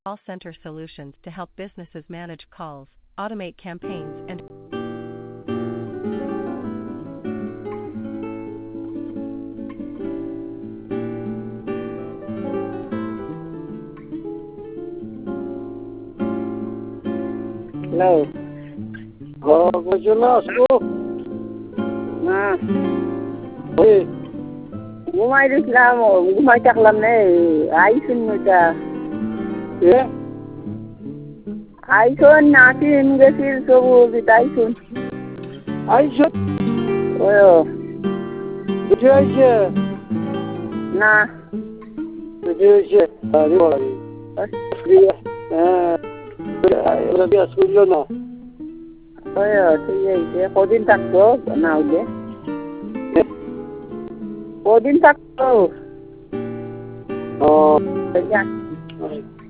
call center solutions to help businesses manage calls, automate campaigns, and hello. চলে আসবো। না ওই ঘুমাই দিছিলাম, ঘুমাই থাকলাম নে আইসুন নইটা এ আইসুন নাচিন গেছিল সবু আইসুন আইসো ওই বুঝে আইছে না বুঝে আইছে আরে বাড়ি হ্যাঁ ওরা বিয়া শুনলো না ওই ঠিক আছে কদিন থাকতো না হইলে কদিন থাকতো ও যা